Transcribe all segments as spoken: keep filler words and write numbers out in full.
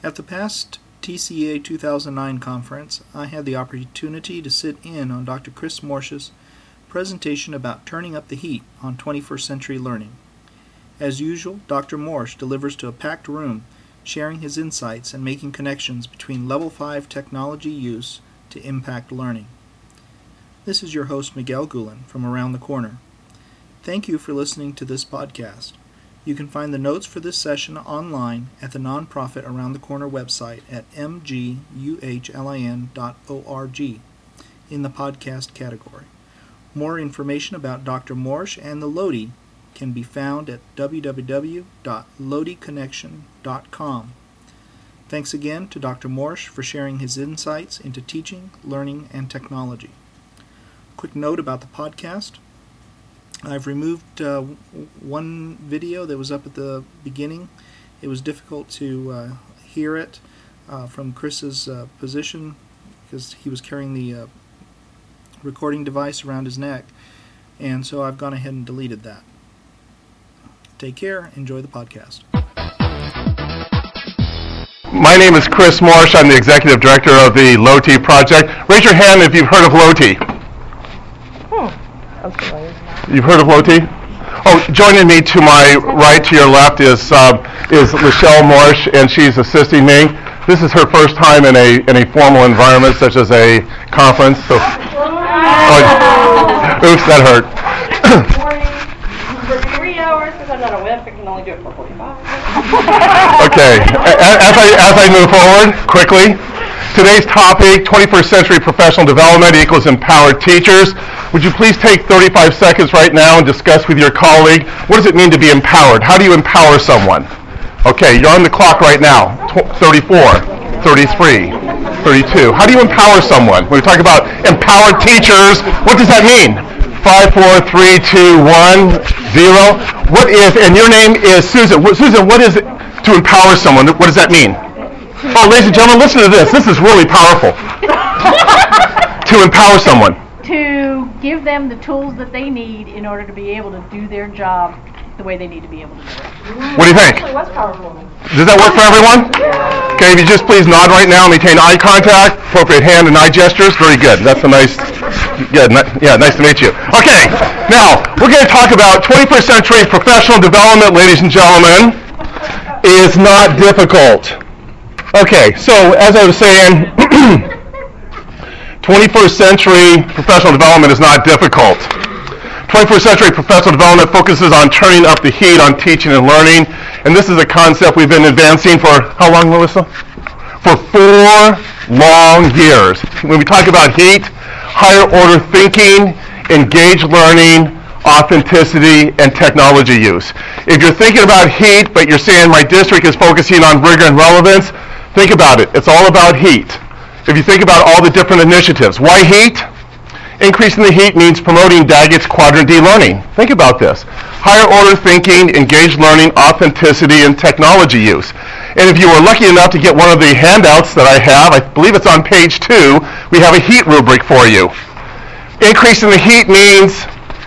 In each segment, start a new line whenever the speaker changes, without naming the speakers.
At the past T C A two thousand nine conference, I had the opportunity to sit in on Doctor Chris Morsh's presentation about turning up the heat on twenty-first century learning. As usual, Doctor Morsh delivers to a packed room, sharing his insights and making connections between Level five technology use to impact learning. This is your host, Miguel Gulen, from Around the Corner. Thank you for listening to this podcast. You can find the notes for this session online at the nonprofit Around the Corner website at m g u h lin dot org in the podcast category. More information about Doctor Morsh and the Lodi can be found at w w w dot lodi connection dot com. Thanks again to Doctor Morsh for sharing his insights into teaching, learning, and technology. Quick note about the podcast. I've removed uh, one video that was up at the beginning. It was difficult to uh, hear it uh, from Chris's uh, position because he was carrying the uh, recording device around his neck, and so I've gone ahead and deleted that. Take care. Enjoy the podcast.
My name is Chris Morsh. I'm the Executive Director of the LOTI project. Raise your hand if you've heard of LOTI.
Hmm. Okay.
You've heard of LOTI? Oh, joining me to my right, to your left, is uh, is Michelle Morsh, and she's assisting me. This is her first time in a in a formal environment, such as a conference. So, oh, oops, that hurt.
For three hours, because I'm not a whip, I can only do it for forty-five.
Okay, as I as I move forward quickly, today's topic: twenty-first century professional development equals empowered teachers. Would you please take thirty-five seconds right now and discuss with your colleague, what does it mean to be empowered? How do you empower someone? Okay, you're on the clock right now. thirty-four, thirty-three, thirty-two. How do you empower someone? When we talk about empowered teachers, what does that mean? Five, four, three, two, one, zero. What is, and your name is Susan. Susan, what is it to empower someone? What does that mean? Oh, ladies and gentlemen, listen to this. This is really powerful. To empower someone.
To give them the tools that they need in order to be able to do their job the way they need to be able to do it.
What do you think?
What's powerful?
Does that work for everyone? Okay, if you just please nod right now, maintain eye contact, appropriate hand and eye gestures. Very good. That's a nice, yeah, ni- yeah, nice to meet you. Okay, now we're going to talk about twenty-first century professional development, ladies and gentlemen, is not difficult. Okay, so as I was saying, twenty-first century professional development is not difficult. twenty-first century professional development focuses on turning up the heat on teaching and learning, and this is a concept we've been advancing for how long, Melissa? For four long years. When we talk about heat, higher order thinking, engaged learning, authenticity, and technology use. If you're thinking about heat, but you're saying my district is focusing on rigor and relevance, think about it. It's all about heat. If you think about all the different initiatives, why heat? Increasing the heat means promoting Daggett's Quadrant D learning. Think about this. Higher order thinking, engaged learning, authenticity, and technology use. And if you were lucky enough to get one of the handouts that I have, I believe it's on page two, we have a heat rubric for you. Increasing the heat means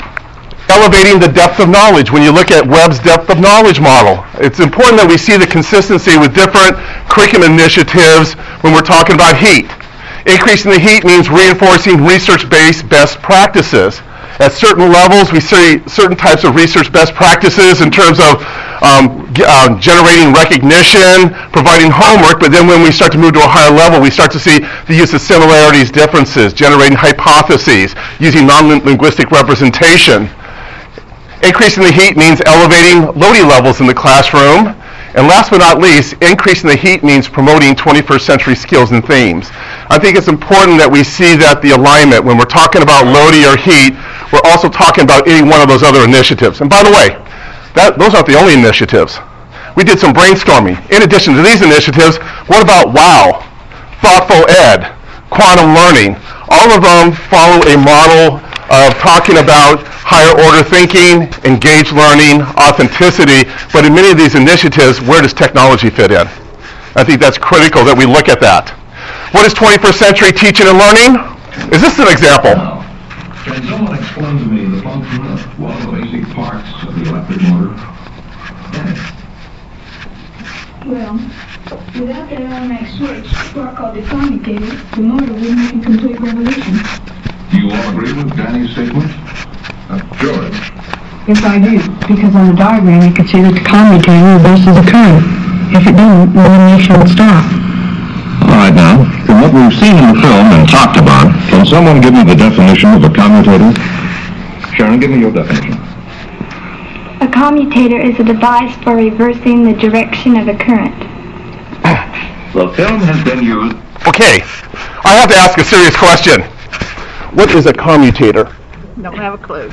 elevating the depth of knowledge. When you look at Webb's depth of knowledge model, it's important that we see the consistency with different curriculum initiatives when we're talking about heat. Increasing the heat means reinforcing research-based best practices. At certain levels, we see certain types of research best practices in terms of um, uh, generating recognition, providing homework, but then when we start to move to a higher level, we start to see the use of similarities, differences, generating hypotheses, using non-linguistic representation. Increasing the heat means elevating Lodi levels in the classroom. And last but not least, increasing the heat means promoting twenty-first century skills and themes. I think it's important that we see that the alignment, when we're talking about Lodi or heat, we're also talking about any one of those other initiatives. And by the way, that, those aren't the only initiatives. We did some brainstorming. In addition to these initiatives, what about WOW, Thoughtful Ed, Quantum Learning? All of them follow a model of talking about higher order thinking, engaged learning, authenticity, but in many of these initiatives, where does technology fit in? I think that's critical that we look at that. What is twenty-first century teaching and learning? Is this an example?
Now, can someone explain to me the function of one of the basic parts of the electric motor? Yes.
Well, without that automatic switch, or called the commutator, the motor wouldn't make a complete revolution.
Do you all agree with Danny's statement? Uh, George?
Yes, I do. Because on the diagram, you can see that the commutator reverses the current. If it didn't, the illumination would stop.
All right, now, from what we've seen in the film and talked about, can someone give me the definition of a commutator? Sharon, give me your definition.
A commutator is a device for reversing the direction of a current.
The film has been used...
Okay, I have to ask a serious question. What is a commutator?
Don't have a clue.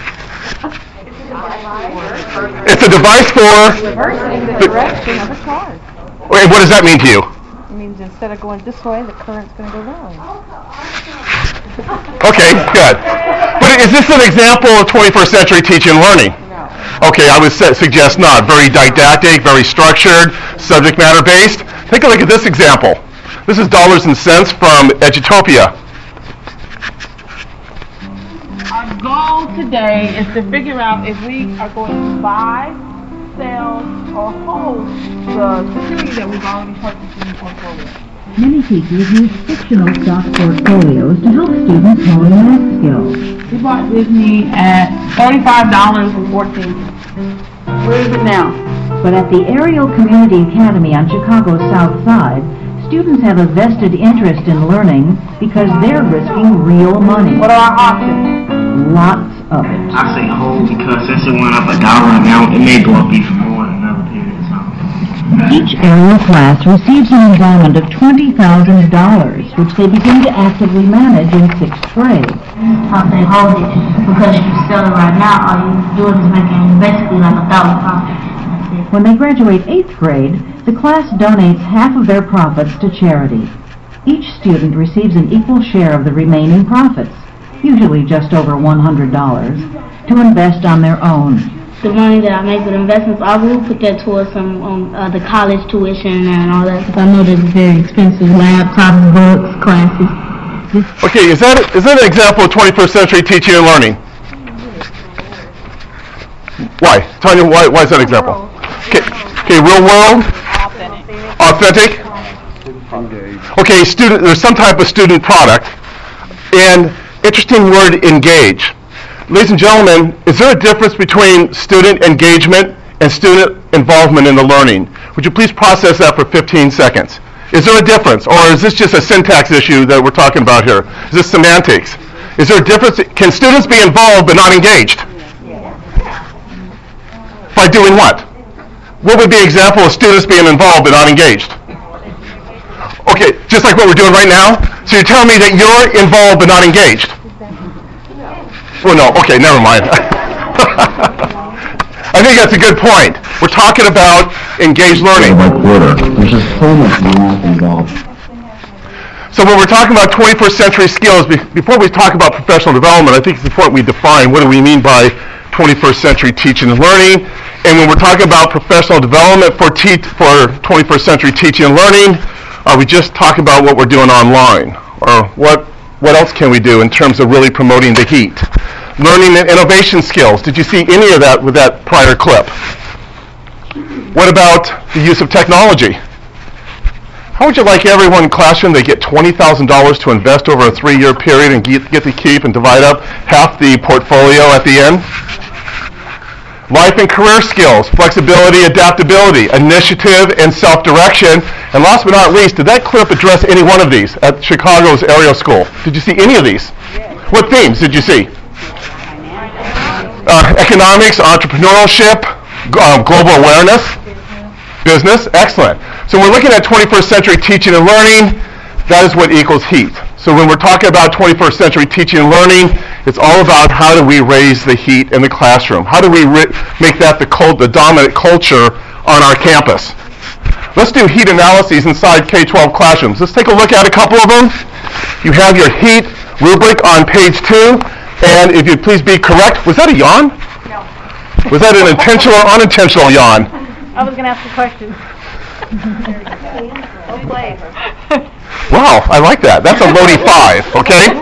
It's a device for...
Reversing the direction of a car.
Wait, what does that mean to you?
It means instead of going this way, the current's going to go wrong.
Okay, good. But is this an example of twenty-first century teaching and learning?
No.
Okay, I would su- suggest not. Very didactic, very structured, subject matter based. Take a look at this example. This is dollars and cents from Edutopia.
Our goal today is to figure out if we are going to buy, sell, or hold the security that we've already purchased in the portfolio.
Many teachers use fictional stock portfolios to help students hone math skills.
We bought Disney at thirty-five dollars and fourteen cents. Where is it now?
But at the Ariel Community Academy on Chicago's South Side, students have a vested interest in learning because they're risking real money.
What are our options?
Lots of it.
I say hold because since it went up a dollar amount, it may go up even more in another period of time.
Each Ariel class receives an endowment of twenty thousand dollars, which they begin to actively manage in sixth grade.
I say hold it because if you sell it right now, all you're doing is making basically like a dollar profit.
When they graduate eighth grade, the class donates half of their profits to charity. Each student receives an equal share of the remaining profits, usually just over one hundred dollars, to invest on their own.
The money that I make with investments, I will put that towards some um, uh, the college tuition and all that, because I know that it's very expensive, laptops, books, classes.
Okay, is that is that an example of twenty-first century teaching and learning? Why? Tanya, why, why is that an example? Okay, okay, real world? Authentic. Authentic? Okay, student, there's some type of student product. And interesting word, engage. Ladies and gentlemen, is there a difference between student engagement and student involvement in the learning? Would you please process that for fifteen seconds? Is there a difference, or is this just a syntax issue that we're talking about here? Is this semantics? Is there a difference? Can students be involved but not engaged? By doing what? What would be an example of students being involved but not engaged? Okay, just like what we're doing right now? So you're telling me that you're involved but not engaged? Well, no, okay, never mind. I think that's a good point. We're talking about engaged learning.
There's just so much math involved.
So when we're talking about twenty-first century skills, be- before we talk about professional development, I think it's important we define what do we mean by twenty-first century teaching and learning. And when we're talking about professional development for te- for twenty-first century teaching and learning, are we just talking about what we're doing online? Or what what else can we do in terms of really promoting the heat? Learning and innovation skills. Did you see any of that with that prior clip? What about the use of technology? How would you like everyone in classroom, they get twenty thousand dollars to invest over a three-year period and get, get to keep and divide up half the portfolio at the end? Life and career skills, flexibility, adaptability, initiative, and self-direction. And last but not least, did that clip address any one of these at Chicago's Ariel School? Did you see any of these? What themes did you see? Uh, economics, entrepreneurship, um, global awareness, business, excellent. So we're looking at twenty-first century teaching and learning. That is what equals heat. So when we're talking about twenty-first century teaching and learning, it's all about how do we raise the heat in the classroom? How do we ri- make that the, cult, the dominant culture on our campus? Let's do heat analyses inside K twelve classrooms. Let's take a look at a couple of them. You have your heat rubric on page two. And if you'd please be correct, was that a yawn?
No.
Was that an intentional or unintentional yawn?
I was going to ask a question.
Wow, I like that. That's a Lodi five, okay?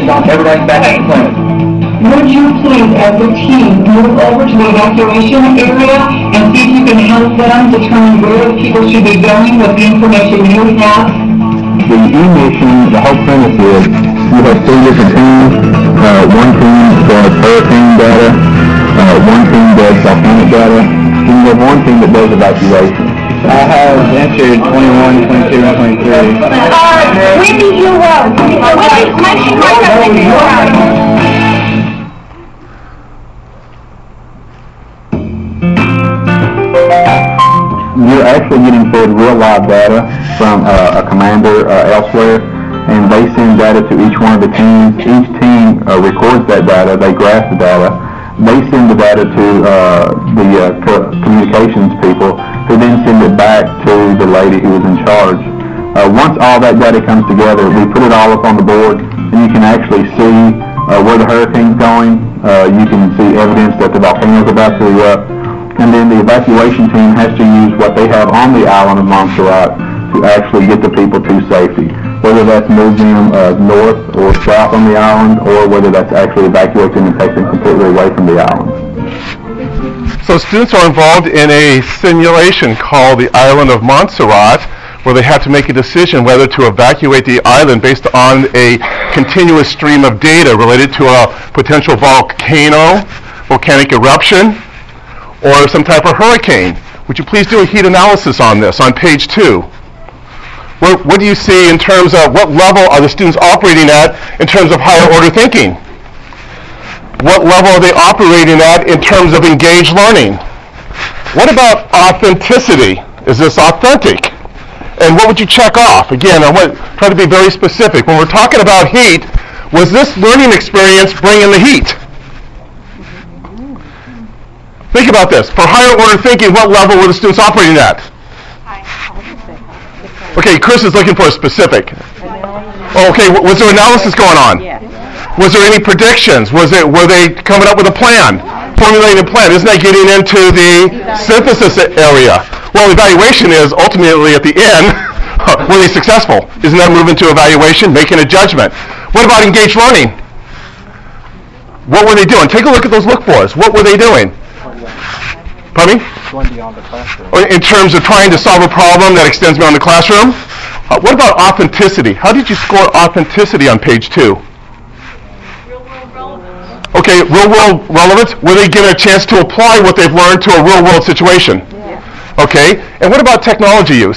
evacuation on everybody's back at the planet.
Would you please, as a team, move over to the evacuation area and see if you can help them determine where the people should be going with the information you have?
The E-mission, the whole premise is you have three different teams. Uh, one team does hurricane data, uh, one team does volcanic data, and you have one team that does evacuation.
I have answered twenty-one, twenty-two, and twenty-three.
Uh, Wendy, you wrote. Wendy, my name right up in your
You're actually getting fed real live data from uh, a commander uh, elsewhere, and they send data to each one of the teams. Each team uh, records that data, they graph the data, they send the data to uh, the uh, co- communications people, who then send it back to the lady who was in charge. Uh, once all that data comes together, we put it all up on the board, and you can actually see uh, where the hurricane's going. Uh, you can see evidence that the volcano's about to erupt. And then the evacuation team has to use what they have on the island of Montserrat to actually get the people to safety, whether that's moving them uh, north or south on the island, or whether that's actually evacuating and taking them completely away from the island.
So students are involved in a simulation called the Island of Montserrat, where they have to make a decision whether to evacuate the island based on a continuous stream of data related to a potential volcano, volcanic eruption, or some type of hurricane. Would you please do a heat analysis on this on page two? What, what do you see in terms of what level are the students operating at in terms of higher order thinking? What level are they operating at in terms of engaged learning? What about authenticity? Is this authentic? And what would you check off? Again, I want to try to be very specific. When we're talking about heat, was this learning experience bringing the heat? Think about this. For higher order thinking, what level were the students operating at? Okay, Chris is looking for a specific. Oh, okay, was there analysis going on? Was there any predictions? Was it? Were they coming up with a plan? Formulating a plan? Isn't that getting into the synthesis area? Well, evaluation is ultimately at the end, were they successful? Isn't that moving to evaluation, making a judgment? What about engaged learning? What were they doing? Take a look at those look fors. What were they doing? Pardon me?
Going beyond the classroom.
In terms of trying to solve a problem that extends beyond the classroom? Uh, what about authenticity? How did you score authenticity on page two?
Real-world relevance.
Okay, real-world relevance. Were they given a chance to apply what they've learned to a real-world situation? Yeah. Okay, and what about technology use?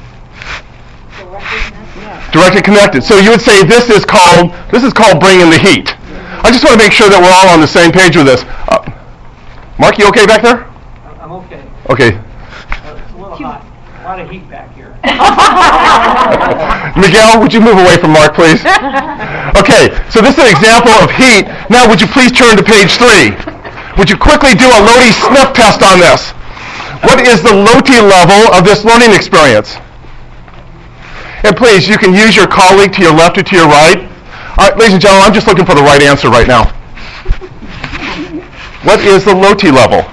Directed connected. So you would say this is called this is called bringing the heat. I just want to make sure that we're all on the same page with this. Uh, Mark, you okay back there?
I'm okay.
Okay.
Uh, it's a little hot. A lot of heat back here.
Miguel, would you move away from Mark, please? Okay, so this is an example of heat. Now, would you please turn to page three? Would you quickly do a Lodi sniff test on this? What is the Lodi level of this learning experience? And please, you can use your colleague to your left or to your right. All right, ladies and gentlemen, I'm just looking for the right answer right now. What is the Lodi level?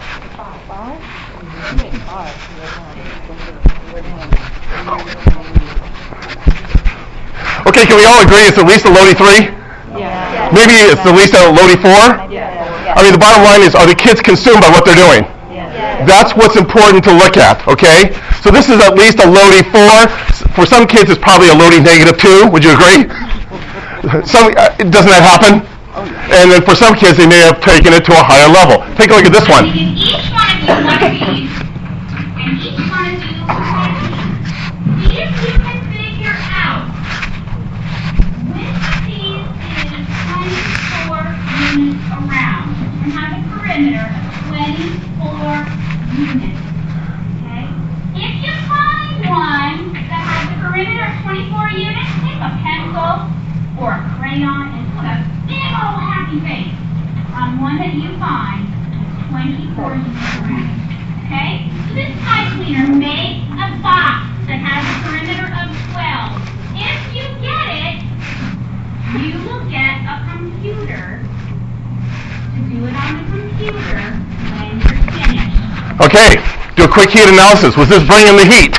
Okay, can we all agree it's at least a Lodi three? Yeah. Maybe it's at least a Lodi four? Yeah. I mean, the bottom line is, are the kids consumed by what they're doing? Yeah. That's what's important to look at, okay? So this is at least a Lodi four. For some kids, it's probably a Lodi negative two. Would you agree? Some, uh, doesn't that happen? And then for some kids, they may have taken it to a higher level. Take a look at this one.
Each one of you want to read, and each one of you want to read. If you can figure out which of these is twenty-four units around and has a perimeter of twenty-four units, okay? If you find one that has a perimeter of twenty-four units, take a pencil or a crayon and put a big old happy face on one that you find twenty-four units around. Okay? So this pipe cleaner makes a box that has a perimeter of twelve. If you get it, you will get a computer to do it on the computer when you're finished.
Okay, do a quick heat analysis. Was this bringing the heat?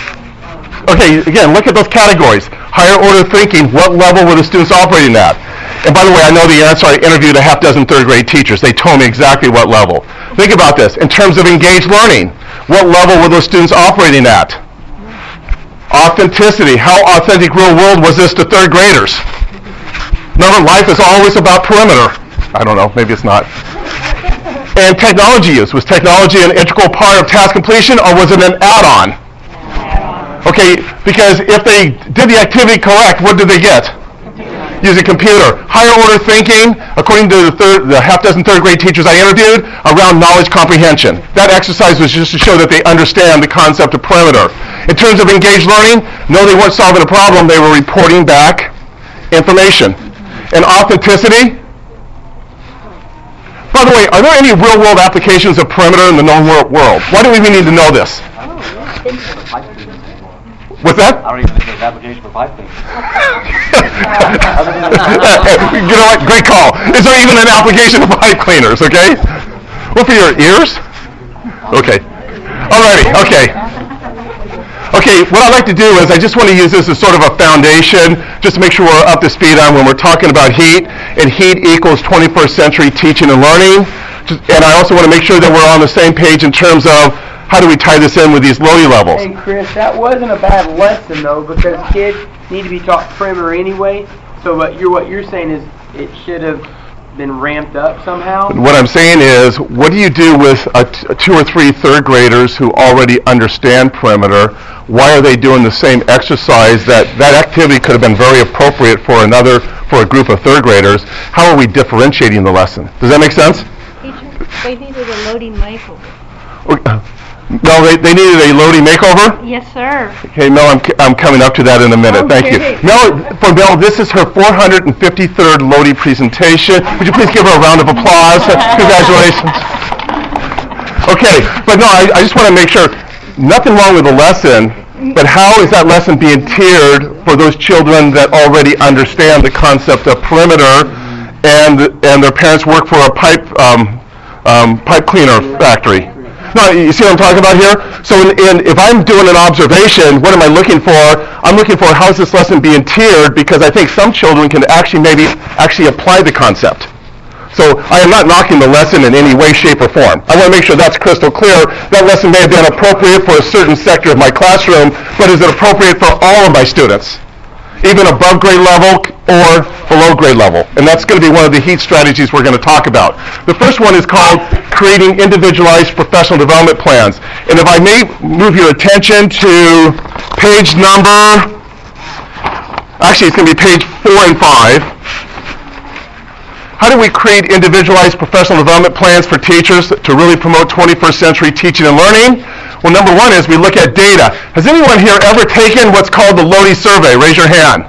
Okay, again, look at those categories. Higher order thinking, what level were the students operating at? And by the way, I know the answer. I interviewed a half dozen third grade teachers. They told me exactly what level. Think about this. In terms of engaged learning, what level were those students operating at? Authenticity. How authentic real world was this to third graders? Remember, life is always about perimeter. I don't know, maybe it's not. And technology use. Was technology an integral part of task completion, or was it an add-on? Okay, because if they did the activity correct, what did they get? Using computer. Higher order thinking, according to the, third, the half dozen third grade teachers I interviewed, around knowledge comprehension. That exercise was just to show that they understand the concept of perimeter. In terms of engaged learning, no, they weren't solving a problem, they were reporting back information. And authenticity, by the way, are there any real world applications of perimeter in the known world? Why do we even need to know this? What's that?
I don't even think there's an application for pipe cleaning.
You know what? Great call. Is there even an application for pipe cleaners, okay? What, for your ears? Okay. Alrighty, okay. Okay, what I'd like to do is I just want to use this as sort of a foundation just to make sure we're up to speed on when we're talking about heat, and heat equals twenty-first century teaching and learning. And I also want to make sure that we're on the same page in terms of how do we tie this in with these Lodi levels?
Hey, Chris, that wasn't a bad lesson, though, because kids need to be taught perimeter anyway. So what you're, what you're saying is it should have been ramped up somehow?
What I'm saying is, what do you do with a t- two or three third graders who already understand perimeter? Why are they doing the same exercise? That, that activity could have been very appropriate for another, for a group of third graders. How are we differentiating the lesson? Does that make sense?
Teacher, they needed a loading makeover.
No, they, they needed a Lodi makeover?
Yes, sir.
Okay, Mel, I'm, I'm coming up to that in a minute.
Okay.
Thank you. Mel, for Mel, this is her four hundred fifty-third Lodi presentation. Would you please give her a round of applause? Congratulations. Okay, but no, I, I just want to make sure, nothing wrong with the lesson, but how is that lesson being tiered for those children that already understand the concept of perimeter and and their parents work for a pipe um, um, pipe cleaner factory? No, you see what I'm talking about here? So in, in, if I'm doing an observation, what am I looking for? I'm looking for how is this lesson being tiered, because I think some children can actually maybe actually apply the concept. So I am not knocking the lesson in any way, shape, or form. I want to make sure that's crystal clear. That lesson may have been appropriate for a certain sector of my classroom, but is it appropriate for all of my students? Even above grade level or below grade level. And that's going to be one of the heat strategies we're going to talk about. The first one is called creating individualized professional development plans. And if I may move your attention to page number, actually it's going to be page four and five. How do we create individualized professional development plans for teachers to really promote twenty-first century teaching and learning? Well, number one is we look at data. Has anyone here ever taken what's called the Lodi survey? Raise your hand.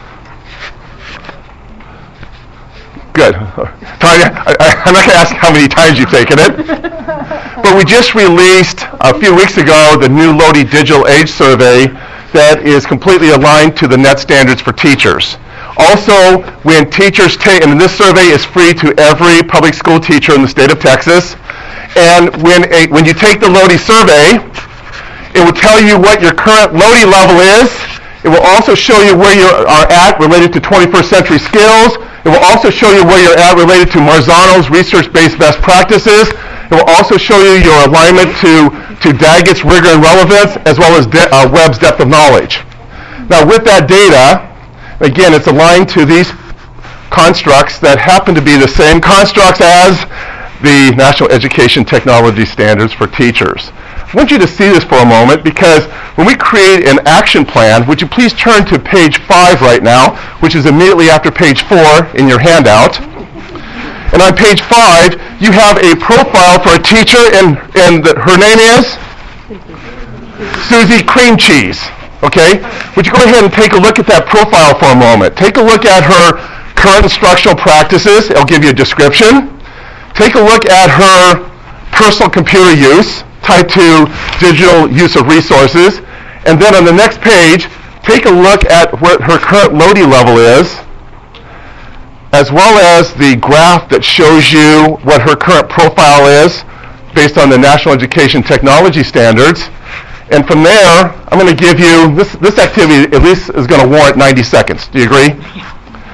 Good. I'm not going to ask how many times you've taken it. But we just released a few weeks ago the new Lodi Digital Age Survey that is completely aligned to the net standards for teachers. Also, when teachers take, and this survey is free to every public school teacher in the state of Texas, and when a, when you take the Lodi survey, it will tell you what your current Lodi level is. It will also show you where you are at related to twenty-first century skills. It will also show you where you're at related to Marzano's research-based best practices. It will also show you your alignment to, to Daggett's rigor and relevance, as well as de- uh, Webb's depth of knowledge. Now, with that data, again, it's aligned to these constructs that happen to be the same constructs as the National Education Technology Standards for Teachers. I want you to see this for a moment, because when we create an action plan, would you please turn to page five right now, which is immediately after page four in your handout. And on page five, you have a profile for a teacher, and, and the, her name is Susie Cream Cheese. Okay? Would you go ahead and take a look at that profile for a moment? Take a look at her current instructional practices. It'll give you a description. Take a look at her personal computer use tied to digital use of resources. And then on the next page, take a look at what her current Lodi level is, as well as the graph that shows you what her current profile is based on the National Education Technology Standards. And from there, I'm going to give you, this, this activity at least is going to warrant ninety seconds. Do you agree?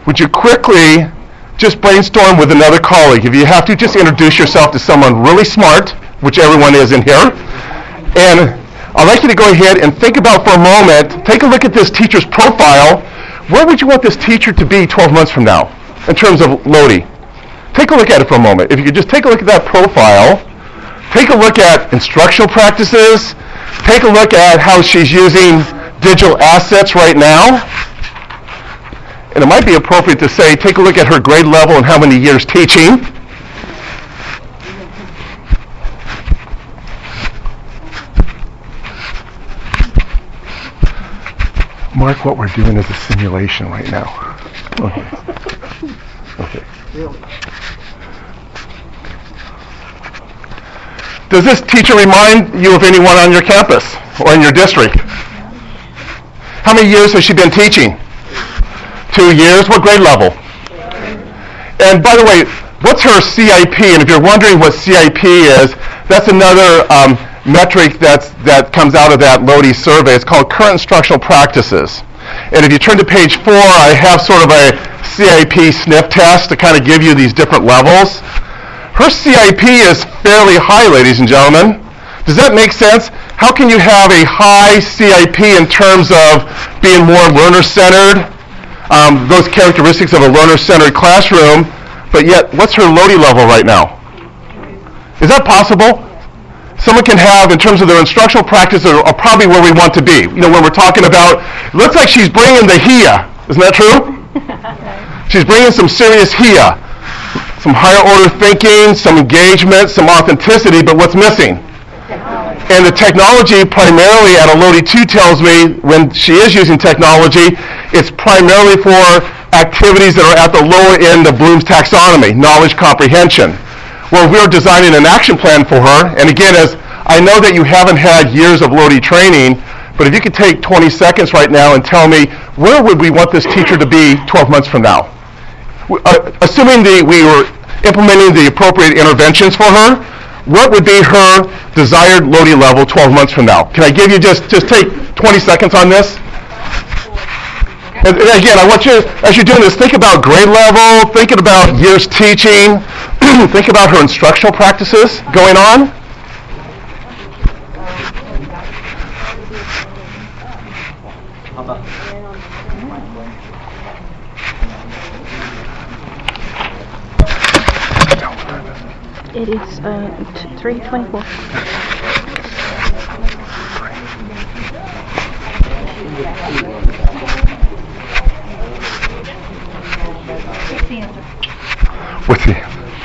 would you quickly just brainstorm with another colleague? If you have to, just introduce yourself to someone really smart, which everyone is in here. And I'd like you to go ahead and think about for a moment, take a look at this teacher's profile. Where would you want this teacher to be twelve months from now in terms of Lodi? Take a look at it for a moment. If you could just take a look at that profile, take a look at instructional practices, take a look at how she's using digital assets right now. And it might be appropriate to say, take a look at her grade level and how many years teaching. Mark, what we're doing is a simulation right now. Okay. Okay. Does this teacher remind you of anyone on your campus or in your district? How many years has she been teaching? Two years. What grade level? And by the way, what's her C I P? And if you're wondering what C I P is, that's another um, metric that's, that comes out of that Lodi survey. It's called Current Instructional Practices. And if you turn to page four, I have sort of a C I P sniff test to kind of give you these different levels. Her C I P is fairly high, ladies and gentlemen. Does that make sense? How can you have a high C I P in terms of being more learner-centered, um, those characteristics of a learner-centered classroom, but yet what's her Lodi level right now? Is that possible? Someone can have, in terms of their instructional practice, are, are probably where we want to be. You know, when we're talking about, it looks like she's bringing the H I A. Isn't that true? She's bringing some serious H I A. Some higher order thinking, some engagement, some authenticity, but what's missing? And the technology primarily at a Lodi two tells me when she is using technology, it's primarily for activities that are at the lower end of Bloom's taxonomy, knowledge comprehension. Well, we're designing an action plan for her, and again, as I know that you haven't had years of Lodi training, but if you could take twenty seconds right now and tell me, where would we want this teacher to be twelve months from now? Uh, assuming the, we were implementing the appropriate interventions for her, what would be her desired Lodi level twelve months from now? Can I give you just, just take twenty seconds on this? And, and again, I want you, as you're doing this, think about grade level, thinking about years teaching, think about her instructional practices going on.
It is uh, t- three twenty-four.
What's he?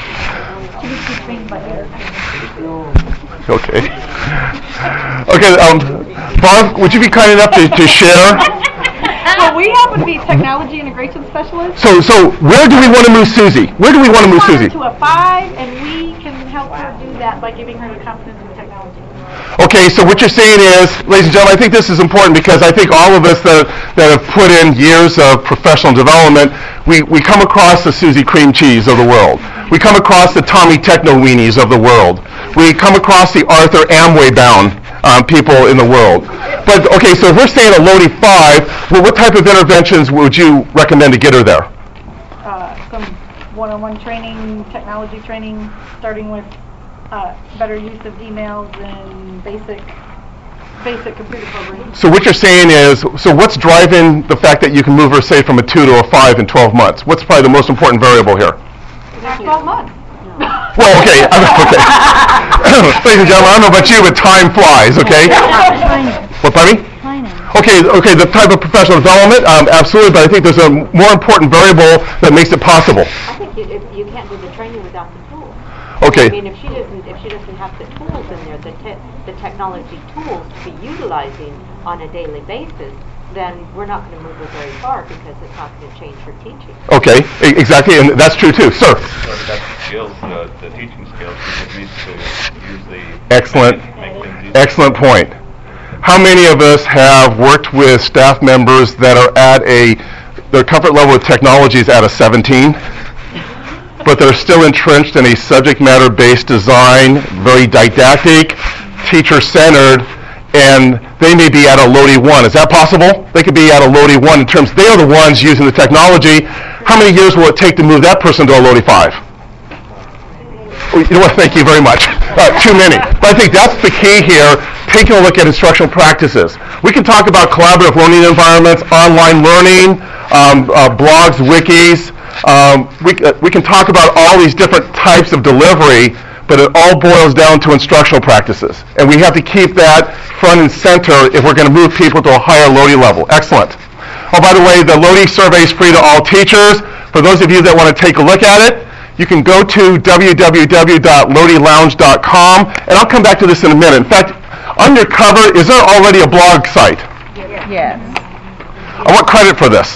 Okay. Okay, um, Barb, would you be kind enough to, to share?
So we happen to be technology integration specialists.
So, so where do we want to move Susie? Where do we want to move Susie?
To a five, and we can help her do that by giving her the confidence in technology.
Okay, so what you're saying is, ladies and gentlemen, I think this is important because I think all of us that, that have put in years of professional development, we, we come across the Susie Cream Cheese of the world. We come across the Tommy Techno Weenies of the world. We come across the Arthur Amway bound um, people in the world. But, okay, so if we're saying a Lodi five, well, what type of interventions would you recommend to get her there?
Uh, some one-on-one training, technology training, starting with uh, better use of emails and basic basic computer programming.
So what you're saying is, so what's driving the fact that you can move her, say, from a two to a five in twelve months? What's probably the most important variable here?
twelve months.
Well, okay, okay. Ladies and gentlemen, I don't know about you, but time flies, okay? What, pardon me? Okay, okay, the type of professional development, um, absolutely, but I think there's a more important variable that makes it possible.
I think you, if you can't do the training without the tools.
Okay.
I mean, if she doesn't, if she doesn't have the tools in there, the te- the technology tools to be utilizing on a daily basis, then we're not going to move her very far because it's not going to change her teaching.
Okay, e- exactly, and that's true too, sir.
So that's the skills, uh, the teaching skills. She just needs to use the
Excellent,
make things easier.
excellent point. How many of us have worked with staff members that are at a, their comfort level with technology is at a seventeen, but they're still entrenched in a subject matter based design, very didactic, teacher centered, and they may be at a Lodi one. Is that possible? They could be at a Lodi one in terms, they are the ones using the technology. How many years will it take to move that person to a Lodi five? You know what, thank you very much. Uh, too many. But I think that's the key here, taking a look at instructional practices. We can talk about collaborative learning environments, online learning, um, uh, blogs, wikis. Um, we, uh, we can talk about all these different types of delivery, but it all boils down to instructional practices. And we have to keep that front and center if we're going to move people to a higher Lodi level. Excellent. Oh, by the way, the Lodi survey is free to all teachers. For those of you that want to take a look at it, you can go to w w w dot lodi lounge dot com, and I'll come back to this in a minute. In fact, on your cover, is there already a blog site?
Yes.
I want credit for this.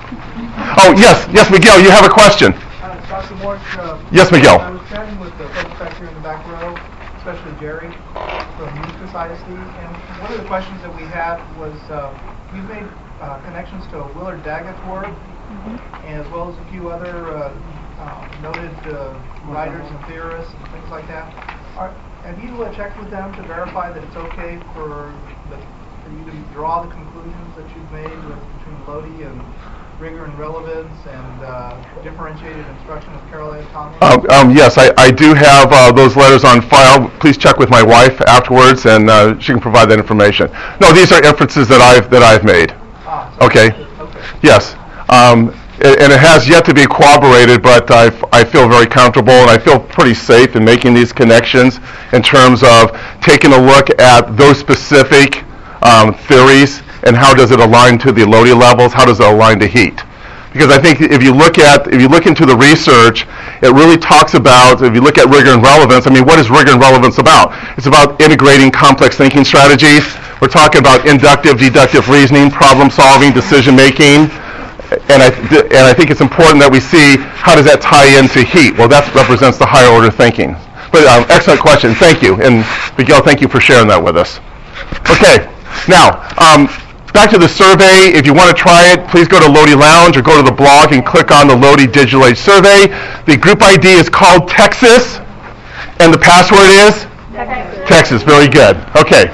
Oh, yes, yes, Miguel, you have a question.
Uh, Doctor Morse, uh,
Yes, Miguel.
I was chatting with the folks back here in the back row, especially Jerry from Eustace I S D, and one of the questions that we had was uh, we've made uh, connections to Willard Daggett's work, mm-hmm. and as well as a few other uh, uh, noted uh, writers and theorists and things like that. Are, have you uh, checked with them to verify that it's okay for, the, for you to draw the conclusions that you've made with, between Lodi and rigor and relevance and uh, differentiated instruction of Carol A. Thomas?
Um, um, yes, I, I do have uh, those letters on file. Please check with my wife afterwards, and uh, she can provide that information. No, these are inferences that I've that I've made.
Ah, so
okay.
okay.
Yes. Um, and it has yet to be corroborated, but I, I feel very comfortable and I feel pretty safe in making these connections in terms of taking a look at those specific um, theories and how does it align to the Lodi levels, how does it align to heat. Because I think if you look at, if you look into the research, it really talks about, if you look at rigor and relevance, I mean, what is rigor and relevance about? It's about integrating complex thinking strategies. We're talking about inductive, deductive reasoning, problem solving, decision making. And I, th- and I think it's important that we see how does that tie into heat. Well, that represents the higher order thinking. But um, excellent question. Thank you. And Miguel, thank you for sharing that with us. Okay. Now, um, back to the survey. If you want to try it, please go to Lodi Lounge or go to the blog and click on the Lodi Digital Age Survey. The group I D is called Texas, and the password is? Texas. Texas. Very good. Okay.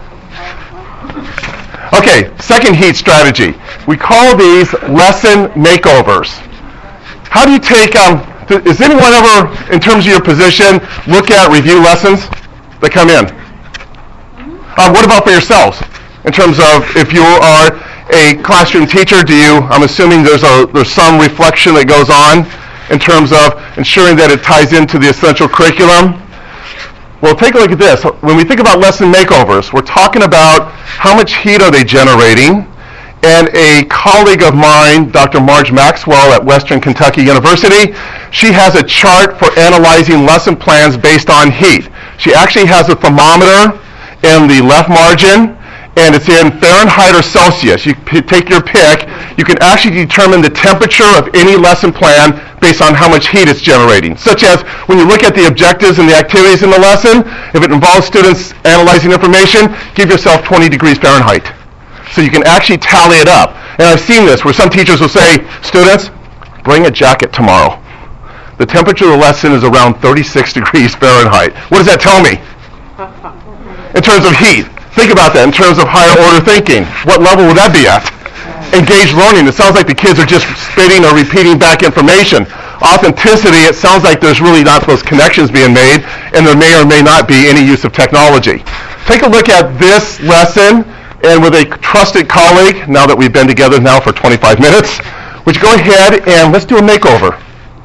Okay, second heat strategy. We call these lesson makeovers. How do you take, um, th- is anyone ever, in terms of your position, look at review lessons that come in? Uh, what about for yourselves? In terms of if you are a classroom teacher, do you, I'm assuming there's a there's some reflection that goes on in terms of ensuring that it ties into the essential curriculum? Well, take a look at this. When we think about lesson makeovers, we're talking about how much heat are they generating. And a colleague of mine, Doctor Marge Maxwell at Western Kentucky University, she has a chart for analyzing lesson plans based on heat. She actually has a thermometer in the left margin, and it's in Fahrenheit or Celsius. You p- take your pick. You can actually determine the temperature of any lesson plan based on how much heat it's generating. Such as when you look at the objectives and the activities in the lesson, if it involves students analyzing information, give yourself twenty degrees Fahrenheit. So you can actually tally it up. And I've seen this where some teachers will say, students, bring a jacket tomorrow. The temperature of the lesson is around thirty-six degrees Fahrenheit. What does that tell me? In terms of heat. Think about that in terms of higher order thinking. What level would that be at? Engaged learning. It sounds like the kids are just spitting or repeating back information. Authenticity, it sounds like there's really not those connections being made, and there may or may not be any use of technology. Take a look at this lesson, and with a trusted colleague, now that we've been together now for twenty-five minutes, would you go ahead and let's do a makeover.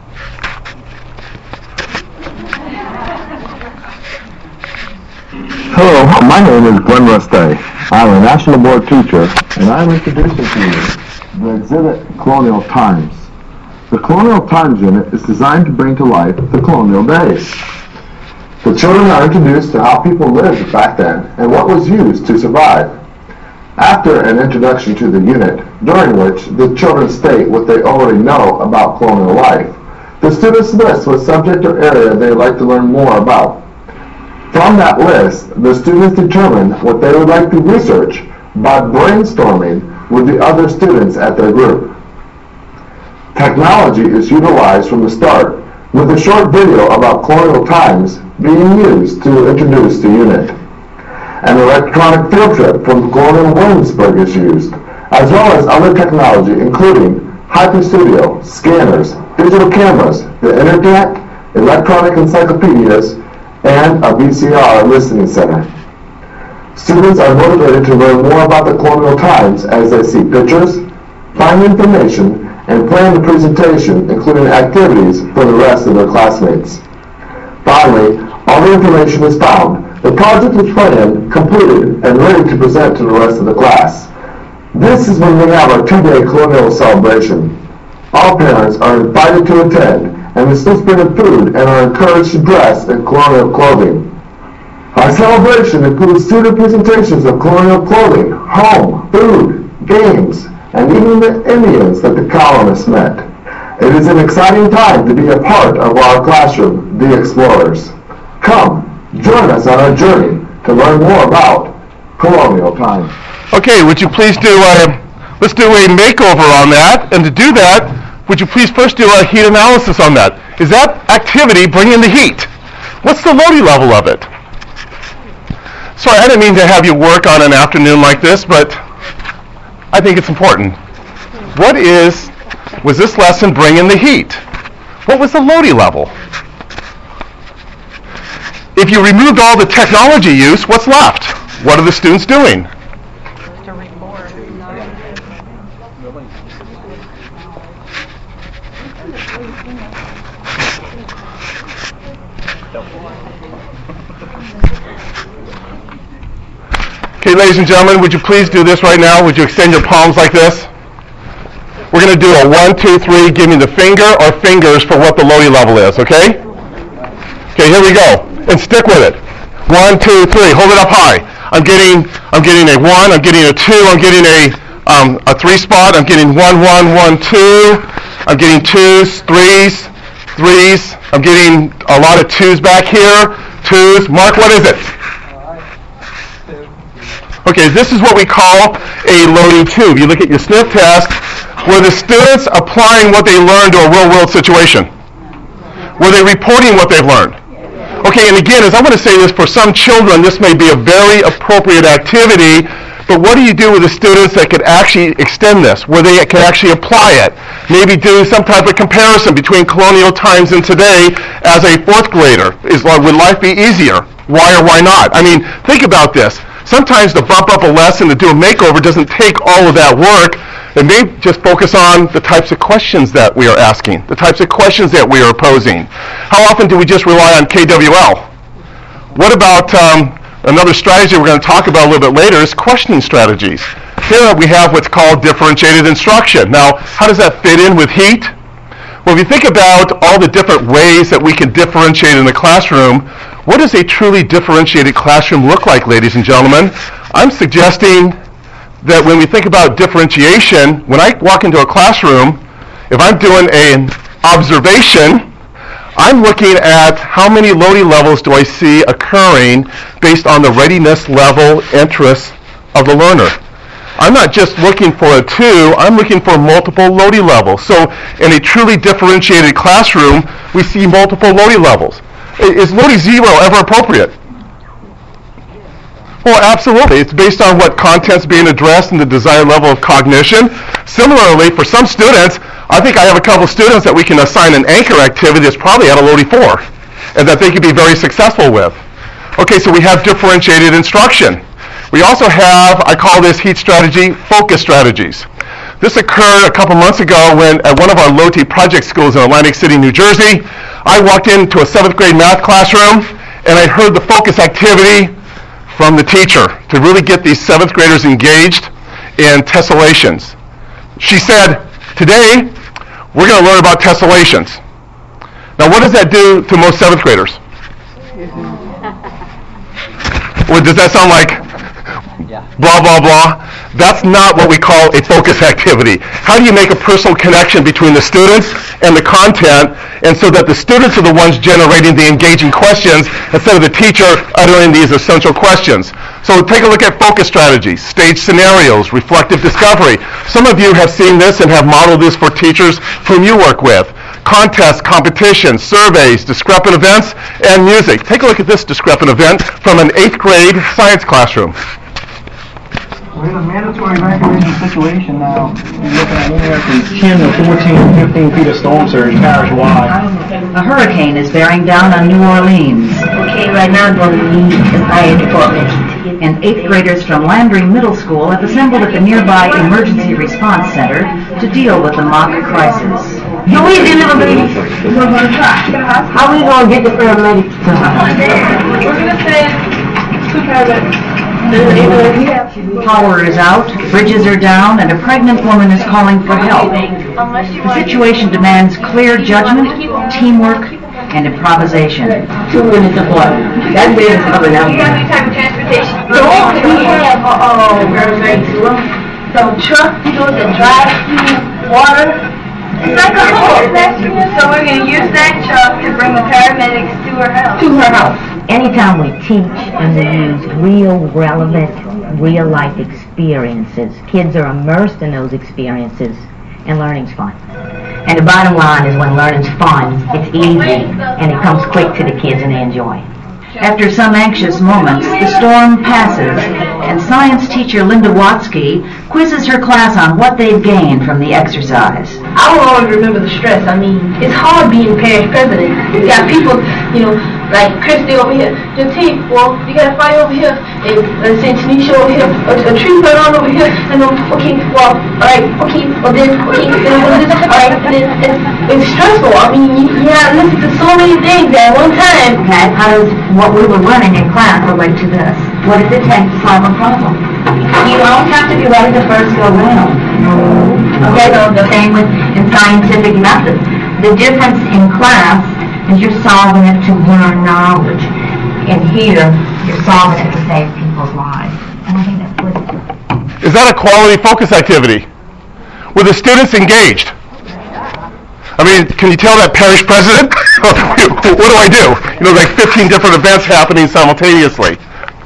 Hello, my name is Glenn Rustay. I'm a National Board teacher, and I'm introducing to you the exhibit Colonial Times. The Colonial Times unit is designed to bring to life the colonial days. The children are introduced to how people lived back then and what was used to survive. After an introduction to the unit, during which the children state what they already know about colonial life, the students list what subject or area they would like to learn more about. From that list, the students determine what they would like to research by brainstorming with the other students at their group. Technology is utilized from the start, with a short video about colonial times being used to introduce the unit.
An electronic field trip from Colonial Williamsburg is used, as well as other technology including HyperStudio, scanners, digital cameras, the internet, electronic encyclopedias, and a V C R listening center. Students are motivated to learn more about the colonial times as they see pictures, find information, and plan the presentation, including activities for the rest of their classmates. Finally, all the information is found, the project is planned, completed, and ready to present to the rest of the class. This is when we have our two-day colonial celebration. All parents are invited to attend, and the students bring in food and are encouraged to dress in colonial clothing. Our celebration includes student presentations of colonial clothing, home, food, games, and even the Indians that the colonists met. It is an exciting time to be a part of our classroom, The Explorers. Come, join us on our journey to learn more about colonial times.
Okay, would you please do a, let's do a makeover on that, and to do that, would you please first do a heat analysis on that? Is that activity bringing the heat? What's the loading level of it? Sorry, I didn't mean to have you work on an afternoon like this, but I think it's important. What is, was this lesson bringing the heat? What was the loading level? If you removed all the technology use, what's left? What are the students doing? Okay, ladies and gentlemen, would you please do this right now? Would you extend your palms like this? We're going to do a one, two, three, give me the finger or fingers for what the loading level is, okay? Okay, here we go. And stick with it. One, two, three. Hold it up high. I'm getting I'm getting a one, I'm getting a two, I'm getting a um, a three spot, I'm getting one, one, one, two, I'm getting twos, threes, threes, I'm getting a lot of twos back here, twos. Mark, what is it? Okay, this is what we call a loading tube. You look at your sniff test, were the students applying what they learned to a real-world situation? Were they reporting what they've learned? Okay, and again, as I'm going to say this, for some children, this may be a very appropriate activity, but what do you do with the students that could actually extend this, where they can actually apply it? Maybe do some type of comparison between colonial times and today as a fourth grader. Is, would life be easier? Why or why not? I mean, think about this. Sometimes to bump up a lesson, to do a makeover, doesn't take all of that work. It may just focus on the types of questions that we are asking, the types of questions that we are posing. How often do we just rely on K W L? What about um, another strategy we're going to talk about a little bit later is questioning strategies. Here we have what's called differentiated instruction. Now, how does that fit in with heat? Well, if you think about all the different ways that we can differentiate in the classroom, what does a truly differentiated classroom look like, ladies and gentlemen? I'm suggesting that when we think about differentiation, when I walk into a classroom, if I'm doing an observation, I'm looking at how many loading levels do I see occurring based on the readiness level interests of the learner. I'm not just looking for a two, I'm looking for multiple loading levels. So in a truly differentiated classroom, we see multiple loading levels. Is loading zero ever appropriate? Well, absolutely. It's based on what content's being addressed and the desired level of cognition. Similarly, for some students, I think I have a couple students that we can assign an anchor activity that's probably at a loading four, and that they could be very successful with. Okay, so we have differentiated instruction. We also have, I call this heat strategy, focus strategies. This occurred a couple months ago when at one of our L O T E project schools in Atlantic City, New Jersey, I walked into a seventh grade math classroom and I heard the focus activity from the teacher to really get these seventh graders engaged in tessellations. She said, today we're going to learn about tessellations. Now what does that do to most seventh graders? Well, does that sound like blah, blah, blah? That's not what we call a focus activity. How do you make a personal connection between the students and the content, and so that the students are the ones generating the engaging questions instead of the teacher uttering these essential questions? So take a look at focus strategies, stage scenarios, reflective discovery. Some of you have seen this and have modeled this for teachers whom you work with. contests, competitions, surveys, discrepant events, and music. Take a look at this discrepant event from an eighth grade science classroom.
We're in a mandatory evacuation situation now. We're looking at anywhere from ten to fourteen, fifteen feet of storm surge parish wide.
A hurricane is bearing down on New Orleans.
Okay, right now I'm going to need the fire department.
And eighth graders from Landry Middle School have assembled at the nearby Emergency Response Center to deal with the mock crisis.
Can we deliver babies? We're going to try. How are we going to get the paramedics to her?
We're going to send two paramedics.
Power is out, bridges are down, and a pregnant woman is calling for help. The situation demands clear judgment, teamwork, and improvisation.
Two minutes of water. That bed is coming out.
You got any type of transportation?
So we have uh, some trucks, you know, that drive through water. It's like a hose.
So we're going to use that truck to bring the paramedics to her house.
To her house.
Anytime we teach and we use real, relevant, real-life experiences, kids are immersed in those experiences, and learning's fun. And the bottom line is when learning's fun, it's easy, and it comes quick to the kids and they enjoy.
After some anxious moments, the storm passes, and science teacher Linda Watsky quizzes her class on what they've gained from the exercise.
I will always remember the stress. I mean, it's hard being parish president. You got people, you know, like Christy over here. Your team, well, you got a fight over here, and let's say Tanisha over here, a, a tree fell on over here, and then, okay, well, alright, okay, well then, okay, then we'll do this, alright, and then it's, it's stressful. I mean, you, you have to listen to so many things at one time.
Okay, how does what we were running in class relate to this? What does it take to solve a problem? You don't have to be ready the first go round. Okay, so the same with in scientific methods. The difference in class is you're solving it to learn knowledge. And here, you're solving it to save people's lives. And I think that's good.
Is that a quality focus activity? Were the students engaged? I mean, can you tell that parish president? What do I do? You know, like fifteen different events happening simultaneously.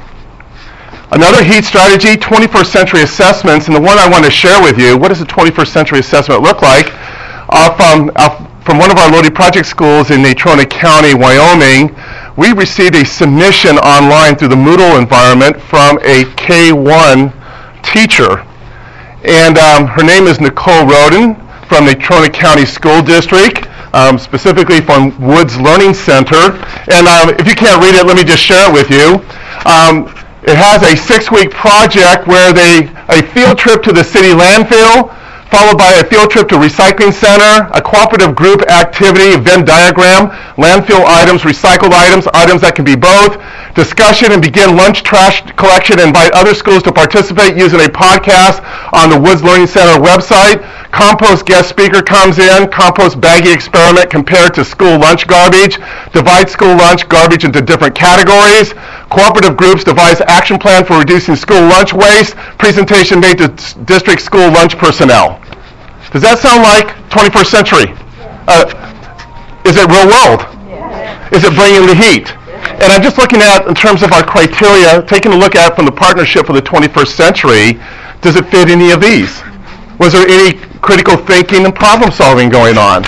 Another HEAT strategy, twenty-first century assessments, and the one I want to share with you, what does a twenty-first century assessment look like? Uh, from, uh, from one of our Lodi Project schools in Natrona County, Wyoming, we received a submission online through the Moodle environment from a K one teacher. And um, her name is Nicole Roden from the Natrona County School District, um, specifically from Woods Learning Center. And um, if you can't read it, let me just share it with you. Um, it has a six-week project where they, a field trip to the city landfill, followed by a field trip to recycling center, a cooperative group activity, Venn diagram, landfill items, recycled items, items that can be both, discussion and begin lunch trash collection, invite other schools to participate using a podcast on the Woods Learning Center website. Compost guest speaker comes in, compost baggie experiment compared to school lunch garbage, divide school lunch garbage into different categories, cooperative groups devise action plan for reducing school lunch waste, presentation made to district school lunch personnel. Does that sound like twenty-first century? Uh, is it real world? Is it bringing the heat? And I'm just looking at, in terms of our criteria, taking a look at from the Partnership for the twenty-first century, does it fit any of these? Was there any critical thinking and problem solving going on?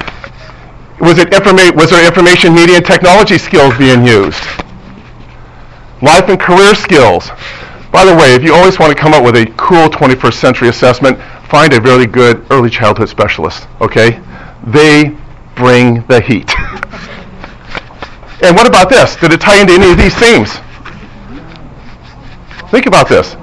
Was it informa- was there information, media, and technology skills being used? Life and career skills. By the way, if you always want to come up with a cool twenty-first century assessment, find a really good early childhood specialist, okay? They bring the heat. And what about this? Did it tie into any of these themes? Think about this.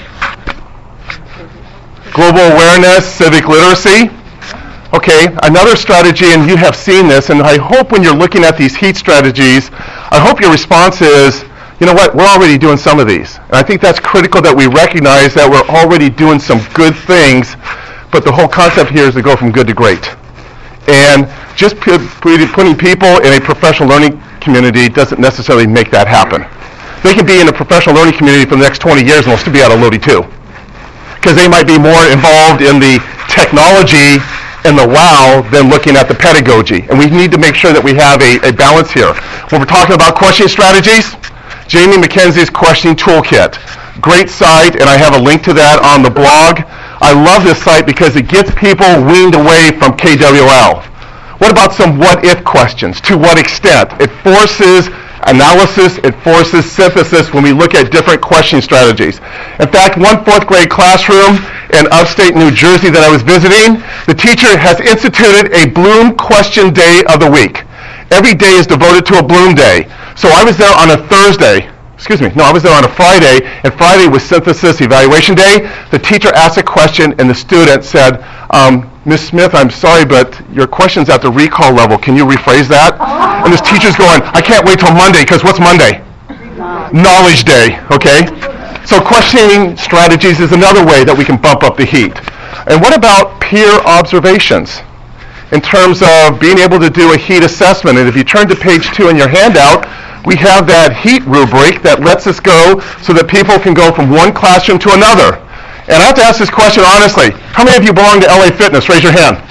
Global awareness, civic literacy. Okay, another strategy, and you have seen this, and I hope when you're looking at these HEAT strategies, I hope your response is, you know what, we're already doing some of these. And I think that's critical that we recognize that we're already doing some good things, but the whole concept here is to go from good to great. And just put, putting people in a professional learning community doesn't necessarily make that happen. They can be in a professional learning community for the next twenty years and they'll still be out of Lodi too. Because they might be more involved in the technology and the wow than looking at the pedagogy. And we need to make sure that we have a, a balance here. When we're talking about questioning strategies, Jamie McKenzie's Questioning Toolkit. Great site, and I have a link to that on the blog. I love this site because it gets people weaned away from K W L. What about some what-if questions? To what extent? It forces analysis, it forces synthesis when we look at different questioning strategies. In fact, one fourth grade classroom in upstate New Jersey that I was visiting, the teacher has instituted a Bloom question day of the week. Every day is devoted to a Bloom day. So I was there on a Thursday. Excuse me, no, I was there on a Friday, and Friday was synthesis evaluation day. The teacher asked a question, and the student said, um, Miz Smith, I'm sorry, but your question's at the recall level. Can you rephrase that? Oh. And this teacher's going, I can't wait till Monday, because what's Monday? Knowledge day, okay? So questioning strategies is another way that we can bump up the heat. And what about peer observations? In terms of being able to do a heat assessment, and if you turn to page two in your handout, we have that heat rubric that lets us go so that people can go from one classroom to another. And I have to ask this question honestly. How many of you belong to L A Fitness? Raise your hand.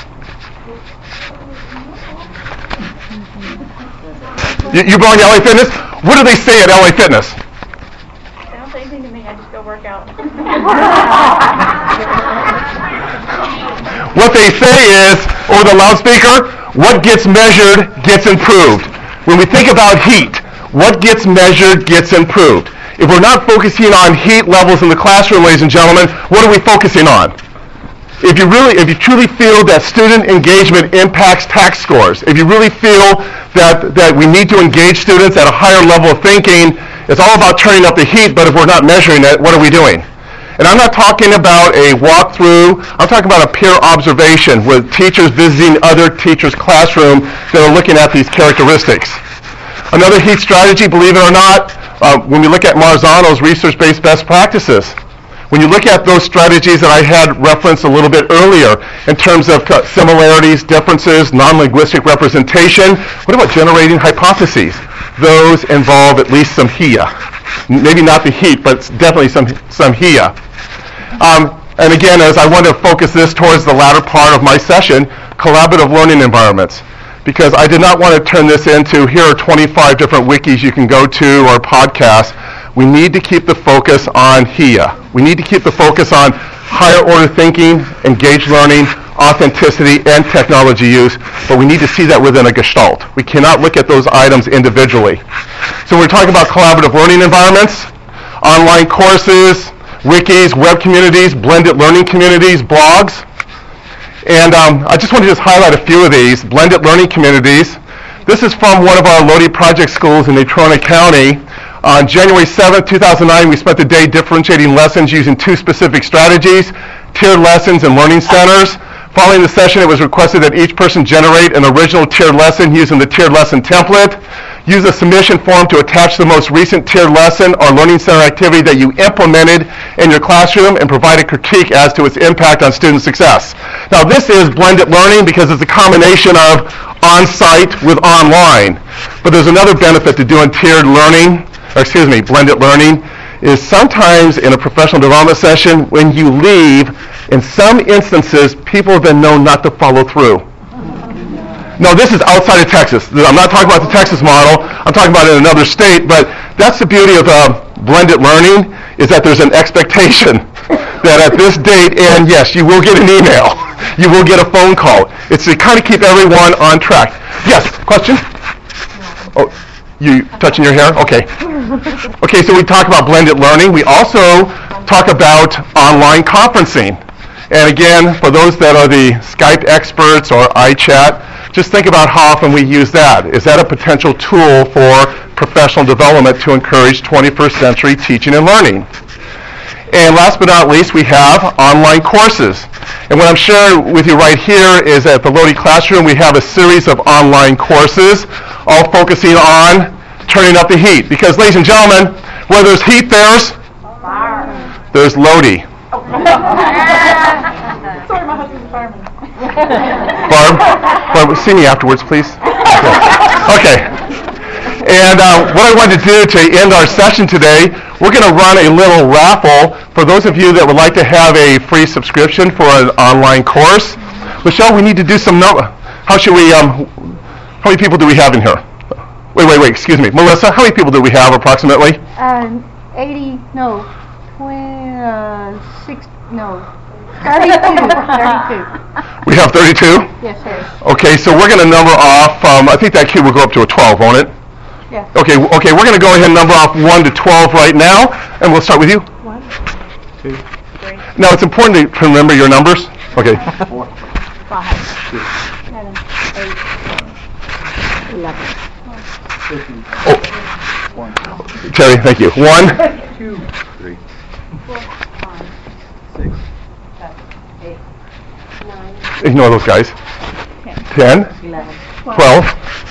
You, you belong to L A Fitness? What do they say at L A Fitness?
They don't say anything to me. I just go work out.
What they say is, over the loudspeaker, what gets measured gets improved. When we think about heat, what gets measured gets improved. If we're not focusing on heat levels in the classroom, ladies and gentlemen, what are we focusing on? If you really, if you truly feel that student engagement impacts TAKS scores, if you really feel that, that we need to engage students at a higher level of thinking, it's all about turning up the heat, but if we're not measuring it, what are we doing? And I'm not talking about a walkthrough, I'm talking about a peer observation with teachers visiting other teachers' classroom that are looking at these characteristics. Another heat strategy, believe it or not, uh, when we look at Marzano's research-based best practices, when you look at those strategies that I had referenced a little bit earlier in terms of similarities, differences, non-linguistic representation, what about generating hypotheses? Those involve at least some H I A. Maybe not the heat, but definitely some, some H I A. Um, and again, as I want to focus this towards the latter part of my session, collaborative learning environments. Because I did not want to turn this into, here are twenty-five different wikis you can go to or podcasts. We need to keep the focus on H I A. We need to keep the focus on higher order thinking, engaged learning, authenticity, and technology use, but we need to see that within a gestalt. We cannot look at those items individually. So we're talking about collaborative learning environments, online courses, wikis, web communities, blended learning communities, blogs. And um, I just want to just highlight a few of these blended learning communities. This is from one of our Lodi project schools in Natrona County. On January seventh, two thousand nine, we spent the day differentiating lessons using two specific strategies, tiered lessons and learning centers. Following the session, it was requested that each person generate an original tiered lesson using the tiered lesson template. Use a submission form to attach the most recent tiered lesson or learning center activity that you implemented in your classroom and provide a critique as to its impact on student success. Now this is blended learning because it's a combination of on-site with online. But there's another benefit to doing tiered learning, or excuse me, blended learning, is sometimes in a professional development session, when you leave, in some instances, people have been known not to follow through. No, this is outside of Texas. I'm not talking about the Texas model. I'm talking about in another state, but that's the beauty of uh, blended learning, is that there's an expectation that at this date, and yes, you will get an email. You will get a phone call. It's to kind of keep everyone on track. Yes, question? Oh, you touching your hair? Okay. Okay, so we talk about blended learning. We also talk about online conferencing. And again, for those that are the Skype experts or iChat, just think about how often we use that. Is that a potential tool for professional development to encourage twenty-first century teaching and learning? And last but not least, we have online courses. And what I'm sharing with you right here is at the Lodi Classroom, we have a series of online courses, all focusing on turning up the heat. Because, ladies and gentlemen, where there's heat, there's fire. There's Lodi.
Sorry, my husband's a fireman.
Barb, Barb, see me afterwards, please. Okay. And uh, what I wanted to do to end our session today, we're going to run a little raffle for those of you that would like to have a free subscription for an online course. Michelle, we need to do some no. How should we? Um, how many people do we have in here? Wait, wait, wait. Excuse me, Melissa. How many people do we have approximately?
Um, eighty. No, twenty. Uh, six. No.
Thirty-two. Thirty-two.
We have thirty-two?
Yes, sir.
Okay, so we're going to number off, um, I think that cube will go up to a twelve, won't it?
Yeah.
Okay, w- okay, we're going to go ahead and number off one to twelve right now, and we'll start with you.
One,
Two. Three. Now, it's important to to remember your numbers. Okay.
Four. Five. Six. Seven. Eight. Eleven.
Oh.
One.
Terry, thank you. One.
Two. Three.
Four. Five.
Six.
Seven. Eight. Nine.
Ignore those guys.
Ten.
Ten.
Eleven.
Twelve.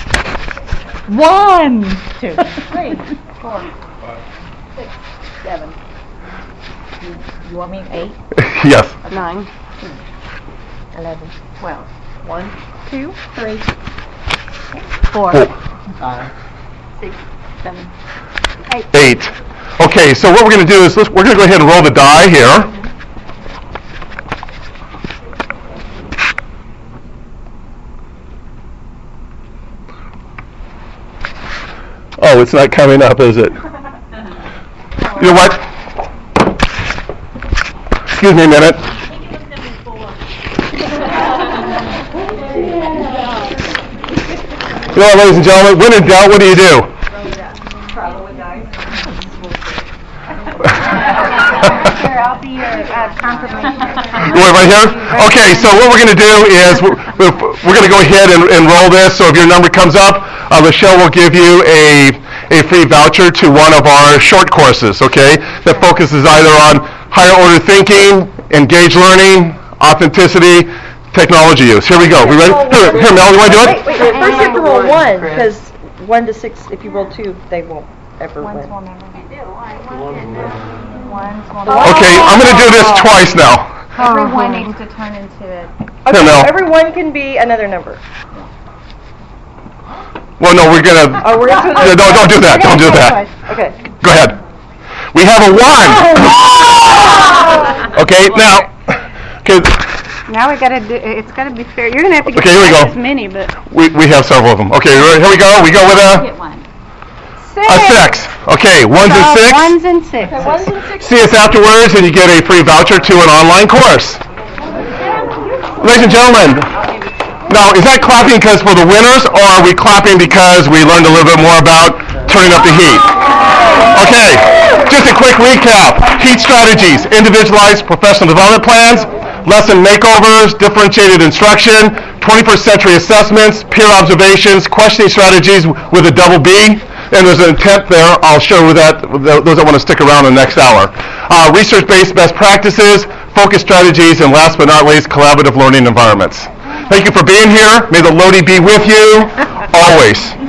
One. Two. Three. Four. Six. Seven. You, you want me eight?
Yes.
Nine. Ten. Eleven. Twelve. One. Two. Three. Four.
Four.
Five.
Six. Seven. Eight.
Eight. Okay, so what we're going to do is let's, we're going to go ahead and roll the die here. Oh, it's not coming up, is it? You know what? Excuse me a minute. You know what, ladies and gentlemen, when in doubt, what do you do?
Here, I'll be your uh, confirmation.
You want it right here? Okay, so what we're going to do is we're, we're going to go ahead and, and roll this. So if your number comes up, uh, Michelle will give you a, a free voucher to one of our short courses, okay, that focuses either on higher order thinking, engaged learning, authenticity, technology use. Here we go. We ready? Here, here Mel, you want to do it?
Wait, wait, first you have to roll one, because one to six, if you roll two, they won't ever win.
Okay, I'm going to do this twice now.
Everyone needs to turn into it.
Okay,
Here, Mel.
so everyone can be another number.
Well, no, we're going to...
Oh, we're gonna do
No,
this.
don't do that. Don't do that.
Okay.
Go ahead. We have a one. Okay, now... Okay,
Now we gotta do, it's gotta be fair. You're gonna have to get
Okay, here we go.
as many, but.
we, we have several of them. Okay, here we go. We go with a...
Get one.
A six. Okay, ones and six.
Ones and six.
Ones and six.
See us afterwards and you get a free voucher to an online course. Ladies and gentlemen, now is that clapping because for the winners or are we clapping because we learned a little bit more about turning up the heat? Okay, just a quick recap. Heat strategies, individualized professional development plans, lesson makeovers, differentiated instruction, twenty-first century assessments, peer observations, questioning strategies with a double B. And there's an intent there. I'll show you that, those that want to stick around in the next hour. Uh, research-based best practices, focus strategies, and last but not least, collaborative learning environments. Thank you for being here. May the Lodi be with you always.